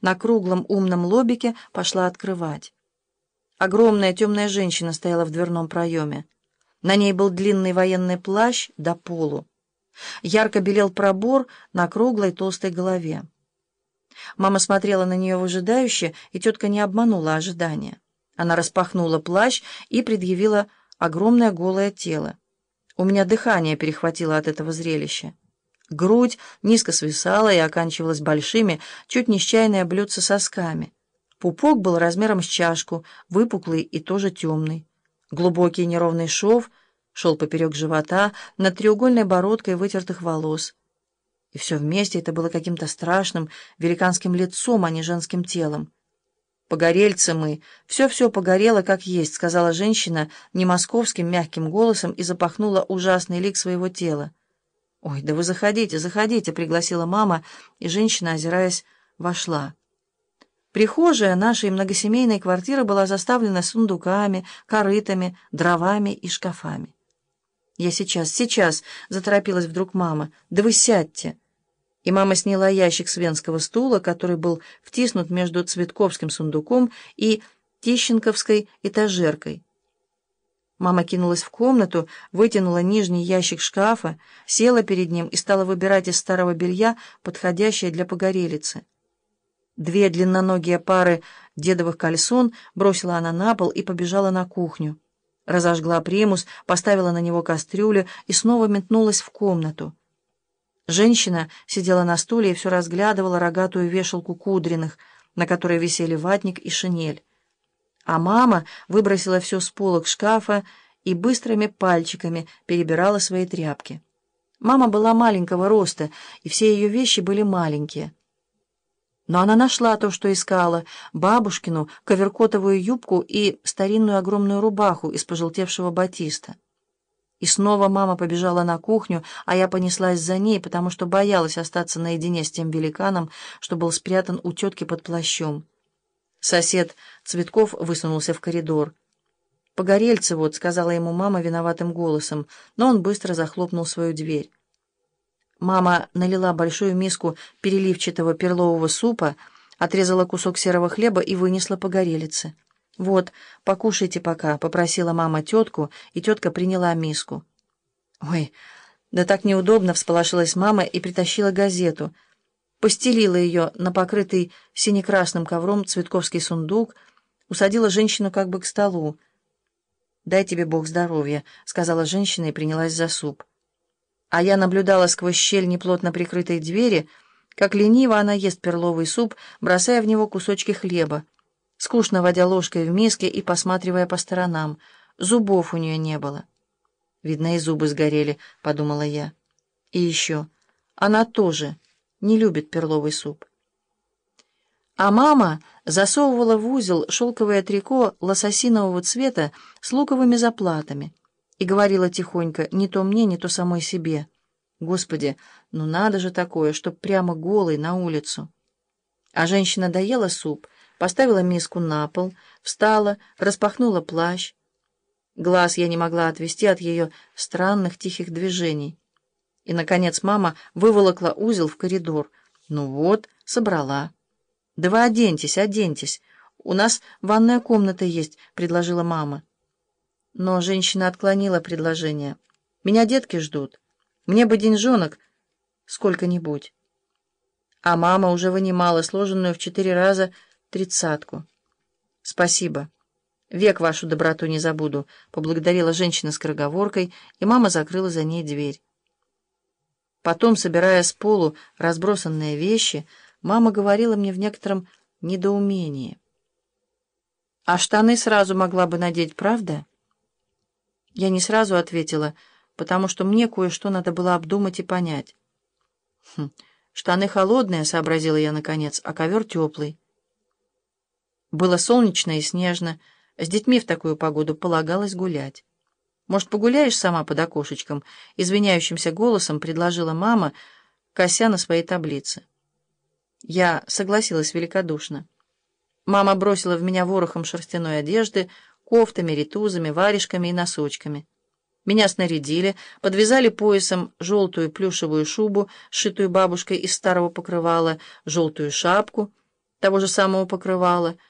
на круглом умном лобике, пошла открывать. Огромная темная женщина стояла в дверном проеме. На ней был длинный военный плащ до полу. Ярко белел пробор на круглой толстой голове. Мама смотрела на нее выжидающе, и тетка не обманула ожидания. Она распахнула плащ и предъявила огромное голое тело. У меня дыхание перехватило от этого зрелища. Грудь низко свисала и оканчивалась большими, чуть не с чайное блюдце сосками. Пупок был размером с чашку, выпуклый и тоже темный. Глубокий неровный шов шел поперек живота над треугольной бородкой вытертых волос. И все вместе это было каким-то страшным великанским лицом, а не женским телом. «Погорельцы мы, все-все погорело как есть», — сказала женщина не московским мягким голосом и запахнула ужасный лик своего тела. «Ой, да вы заходите, заходите», — пригласила мама, и женщина, озираясь, вошла. Прихожая нашей многосемейной квартиры была заставлена сундуками, корытами, дровами и шкафами. «Я сейчас», — заторопилась вдруг мама, — «да вы сядьте». И мама сняла ящик с венского стула, который был втиснут между цветковским сундуком и тищенковской этажеркой. Мама кинулась в комнату, вытянула нижний ящик шкафа, села перед ним и стала выбирать из старого белья подходящее для погорелицы. Две длинноногие пары дедовых кальсон бросила она на пол и побежала на кухню. Разожгла примус, поставила на него кастрюлю и снова метнулась в комнату. Женщина сидела на стуле и все разглядывала рогатую вешалку Кудриных, на которой висели ватник и шинель. А мама выбросила все с полок шкафа и быстрыми пальчиками перебирала свои тряпки. Мама была маленького роста, и все ее вещи были маленькие. Но она нашла то, что искала: бабушкину коверкотовую юбку и старинную огромную рубаху из пожелтевшего батиста. И снова мама побежала на кухню, а я понеслась за ней, потому что боялась остаться наедине с тем великаном, что был спрятан у тетки под плащом. Сосед Цветков высунулся в коридор. «Погорельцы вот», — сказала ему мама виноватым голосом, но он быстро захлопнул свою дверь. Мама налила большую миску переливчатого перлового супа, отрезала кусок серого хлеба и вынесла погорелице. «Вот, покушайте пока», — попросила мама тетку, и тетка приняла миску. «Ой, да так неудобно», — всполошилась мама и притащила газету. Постелила ее на покрытый сине-красным ковром цветковский сундук, усадила женщину как бы к столу. «Дай тебе Бог здоровья», — сказала женщина и принялась за суп. А я наблюдала сквозь щель неплотно прикрытой двери, как лениво она ест перловый суп, бросая в него кусочки хлеба, скучно водя ложкой в миске и посматривая по сторонам. Зубов у нее не было. «Видно, и зубы сгорели», — подумала я. И еще, она тоже не любит перловый суп. А мама засовывала в узел шелковое трико лососинового цвета с луковыми заплатами и говорила тихонько, не то мне, не то самой себе: «Господи, ну надо же такое, чтоб прямо голой на улицу». А женщина доела суп, поставила миску на пол, встала, распахнула плащ. Глаз я не могла отвести от ее странных тихих движений. И, наконец, мама выволокла узел в коридор. «Ну вот, собрала». «Да вы оденьтесь, оденьтесь. У нас ванная комната есть», — предложила мама. Но женщина отклонила предложение. «Меня детки ждут. Мне бы деньжонок сколько-нибудь». А мама уже вынимала сложенную в 4 раза 30-ку. «Спасибо. Век вашу доброту не забуду», — поблагодарила женщина скороговоркой, и мама закрыла за ней дверь. Потом, собирая с полу разбросанные вещи, мама говорила мне в некотором недоумении: «А штаны сразу могла бы надеть, правда?» Я не сразу ответила, потому что мне кое-что надо было обдумать и понять. «Штаны холодные», — сообразила я наконец, — «а ковер теплый». Было солнечно и снежно. С детьми в такую погоду полагалось гулять. «Может, погуляешь сама под окошечком?» — извиняющимся голосом предложила мама, кося на своей таблице. Я согласилась великодушно. Мама бросила в меня ворохом шерстяной одежды, кофтами, ритузами, варежками и носочками. Меня снарядили, подвязали поясом желтую плюшевую шубу, сшитую бабушкой из старого покрывала, желтую шапку, того же самого покрывала,